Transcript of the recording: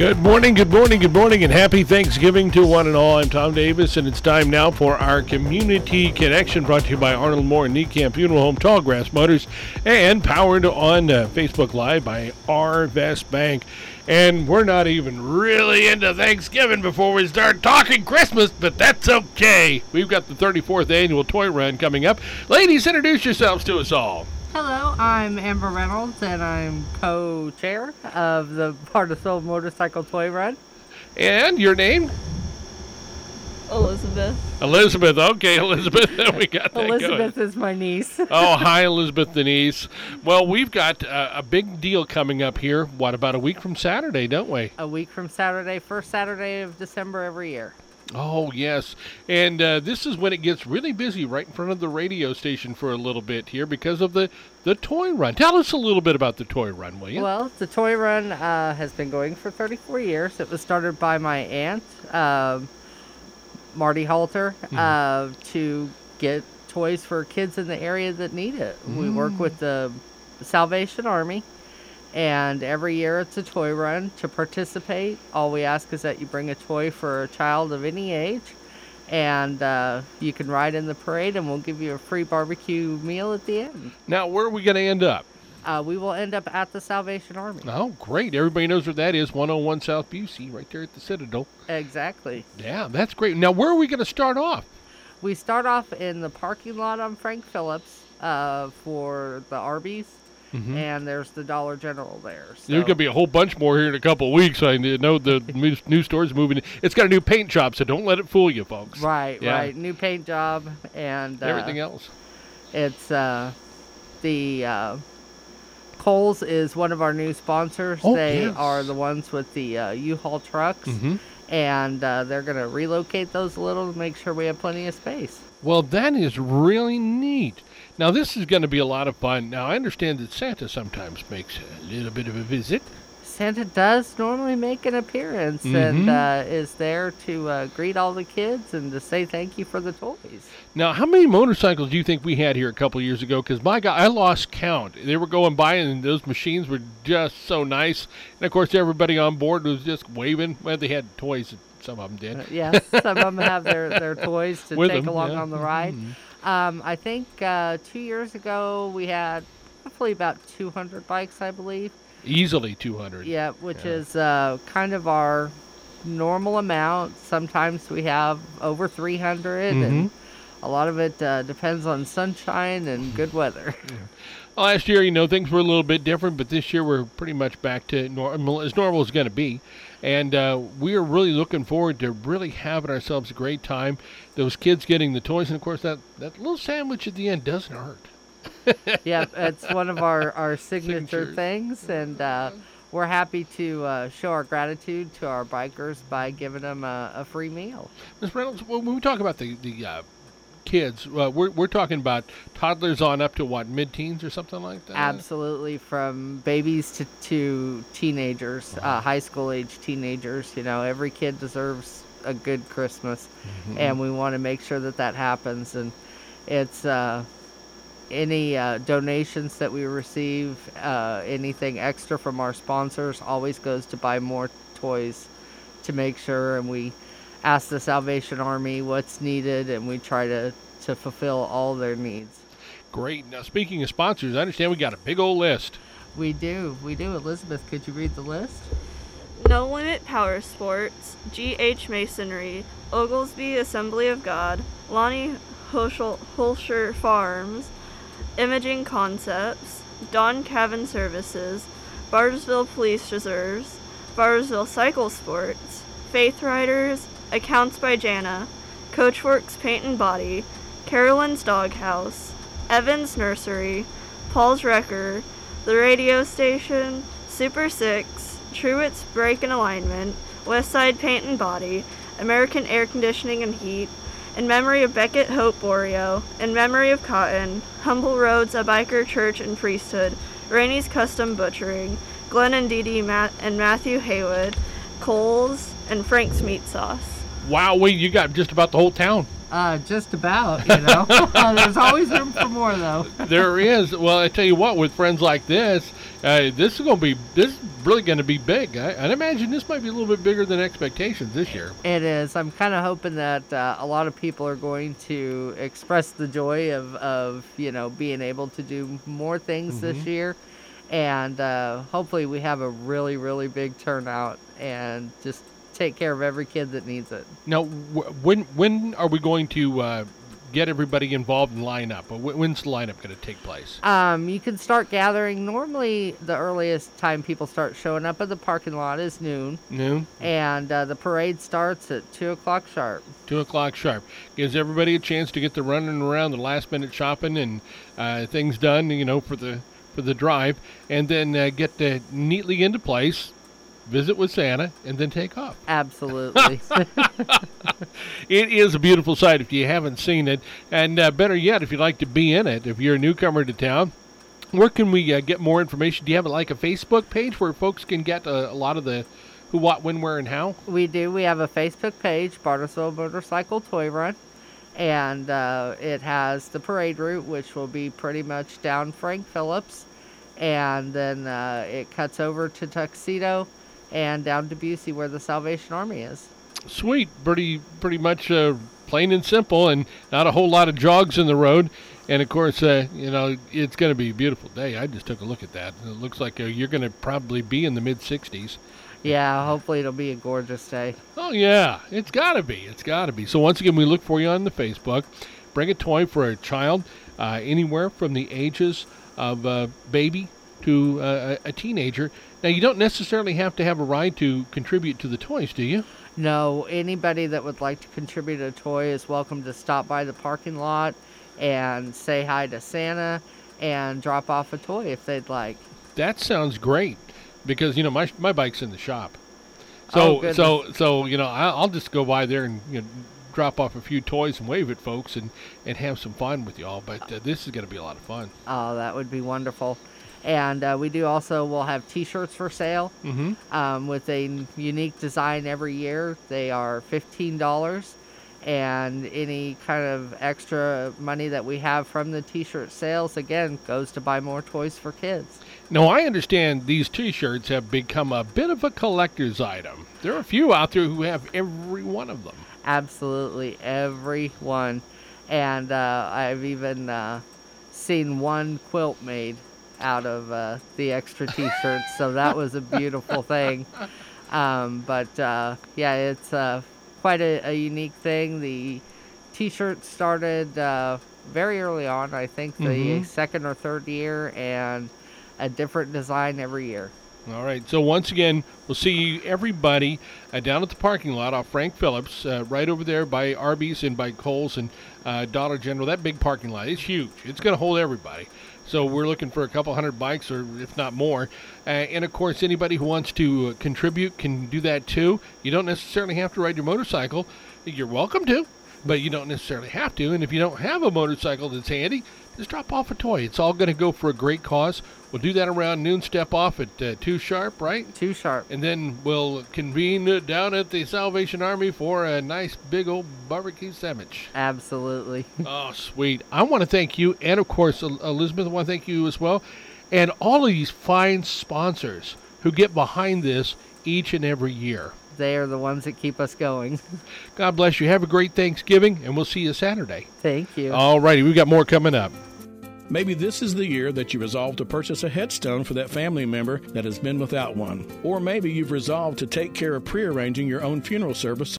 Good morning, and happy Thanksgiving to one and all. I'm Tom Davis, and it's time now for our Community Connection, brought to you by Arnold Moore and Niekamp Funeral Home, Tallgrass Motors, and powered on Facebook Live by Arvest Bank. And we're not even really into Thanksgiving before we start talking Christmas, but that's okay. We've got the 34th annual toy run coming up. Ladies, introduce yourselves to us all. Hello, I'm Amber Reynolds, and I'm co-chair of the Heart of Soul Motorcycle Toy Run. And your name? Elizabeth. Elizabeth, okay, Elizabeth, we got that Elizabeth going. Is my niece. Oh, hi, Elizabeth Denise. Well, we've got a big deal coming up here, about a week from Saturday, don't we? A week from Saturday, first Saturday of December every year. Oh, yes. And this is when it gets really busy right in front of the radio station for a little bit here because of the toy run. Tell us a little bit about the toy run, will you? Well, the toy run has been going for 34 years. It was started by my aunt, Marty Halter, to get toys for kids in the area that need it. We work with the Salvation Army. And every year it's a toy run. To participate, all we ask is that you bring a toy for a child of any age. And you can ride in the parade, and we'll give you a free barbecue meal at the end. Now, where are we going to end up? We will end up at the Salvation Army. Oh, great. Everybody knows where that is, 101 South Busey, right there at the Citadel. Exactly. Yeah, that's great. Now, where are we going to start off? We start off in the parking lot on Frank Phillips for the Arby's. And there's the Dollar General there. So. There's going to be a whole bunch more here in a couple of weeks. I know the new store's moving. It's got a new paint job, so don't let it fool you, folks. Right, yeah. Right. New paint job and everything else. It's the Kohl's is one of our new sponsors. Oh, they yes. are the ones with the U-Haul trucks, and they're going to relocate those a little to make sure we have plenty of space. Well, that is really neat. Now, this is going to be a lot of fun. Now, I understand that Santa sometimes makes a little bit of a visit. Santa does normally make an appearance and is there to greet all the kids and to say thank you for the toys. Now, how many motorcycles do you think we had here a couple of years ago? Because, my God, I lost count. They were going by, and those machines were just so nice. And, of course, everybody on board was just waving. Well, they had toys. Some of them did. Yes, some of them have their toys to take along on the ride. I think 2 years ago we had roughly about 200 bikes, I believe. Easily 200. Yeah, which is kind of our normal amount. Sometimes we have over 300, and a lot of it depends on sunshine and good weather. Last year, things were a little bit different, but this year we're pretty much back to normal as going to be. And we are really looking forward to really having ourselves a great time. Those kids getting the toys, and of course that little sandwich at the end doesn't hurt. Yeah, it's one of our signature things, and we're happy to show our gratitude to our bikers by giving them a free meal. Ms. Reynolds, when we talk about the kids, we're talking about toddlers on up to what, mid-teens or something like that? Absolutely, from babies to teenagers, high school age teenagers. Every kid deserves a good Christmas, and we want to make sure that happens. And it's any donations that we receive, anything extra from our sponsors always goes to buy more toys to make sure, and we ask the Salvation Army what's needed, and we try to fulfill all their needs. Great. Now, speaking of sponsors, I understand we got a big old list. We do. Elizabeth, could you read the list? No Limit Power Sports, G.H. Masonry, Oglesby Assembly of God, Lonnie Holscher Farms, Imaging Concepts, Don Cabin Services, Bartlesville Police Reserves, Bartlesville Cycle Sports, Faith Riders, Accounts by Jana, Coachworks Paint and Body, Carolyn's Doghouse, Evans Nursery, Paul's Wrecker, The Radio Station, Super 6, Truett's Brake and Alignment, Westside Paint and Body, American Air Conditioning and Heat, in memory of Beckett Hope Borio, in memory of Cotton, Humble Roads, A Biker Church and Priesthood, Rainey's Custom Butchering, Glenn and Dee Dee and Matthew Haywood, Kohl's, and Frank's Meat Sauce. Wow, you got just about the whole town. Just about, you know. There's always room for more, though. There is. Well, I tell you what, with friends like this, this is really going to be big. I'd imagine this might be a little bit bigger than expectations this year. It is. I'm kind of hoping that a lot of people are going to express the joy of being able to do more things this year, and hopefully we have a really, really big turnout and just take care of every kid that needs it. Now, when are we going to get everybody involved and line up? When's the lineup going to take place? You can start gathering. Normally, the earliest time people start showing up at the parking lot is noon. And the parade starts at 2 o'clock sharp. 2 o'clock sharp. Gives everybody a chance to get the running around, the last-minute shopping, and things done, for the drive, and then get neatly into place, visit with Santa, and then take off. Absolutely. It is a beautiful sight if you haven't seen it. And better yet, if you'd like to be in it, if you're a newcomer to town, where can we get more information? Do you have a Facebook page where folks can get a lot of the who, what, when, where, and how? We do. We have a Facebook page, Bartlesville Motorcycle Toy Run. And it has the parade route, which will be pretty much down Frank Phillips. And then it cuts over to Tuxedo and down to Busey where the Salvation Army is. Sweet. Pretty much plain and simple, and not a whole lot of jogs in the road. And, of course, it's going to be a beautiful day. I just took a look at that. It looks like you're going to probably be in the mid-60s. Yeah, hopefully it'll be a gorgeous day. Oh, yeah. It's got to be. It's got to be. So, once again, we look for you on the Facebook. Bring a toy for a child anywhere from the ages of baby to a teenager. Now, you don't necessarily have to have a ride to contribute to the toys, do you? No, anybody that would like to contribute a toy is welcome to stop by the parking lot and say hi to Santa and drop off a toy if they'd like. That sounds great because, my bike's in the shop. So I'll just go by there and drop off a few toys and wave at folks and have some fun with y'all. But this is going to be a lot of fun. Oh, that would be wonderful. And we'll have T-shirts for sale with a unique design every year. They are $15, and any kind of extra money that we have from the T-shirt sales, again, goes to buy more toys for kids. Now, I understand these T-shirts have become a bit of a collector's item. There are a few out there who have every one of them. Absolutely, every one. And I've even seen one quilt made out of the extra T-shirts, so that was a beautiful thing. It's quite a unique thing. The T-shirt started very early on, I think the second or third year, and a different design every year. All right, so once again, we'll see everybody down at the parking lot off Frank Phillips, right over there by Arby's and by Kohl's and Dollar General. That big parking lot is huge. It's going to hold everybody. So we're looking for a couple hundred bikes, or if not more. And, of course, anybody who wants to contribute can do that, too. You don't necessarily have to ride your motorcycle. You're welcome to, but you don't necessarily have to. And if you don't have a motorcycle that's handy, just drop off a toy. It's all going to go for a great cause. We'll do that around noon, step off at 2 sharp, right? 2 sharp. And then we'll convene down at the Salvation Army for a nice big old barbecue sandwich. Absolutely. Oh, sweet. I want to thank you, and of course, Elizabeth, I want to thank you as well, and all of these fine sponsors who get behind this each and every year. They are the ones that keep us going. God bless you. Have a great Thanksgiving, and we'll see you Saturday. Thank you. All righty. We've got more coming up. Maybe this is the year that you resolve to purchase a headstone for that family member that has been without one. Or maybe you've resolved to take care of prearranging your own funeral service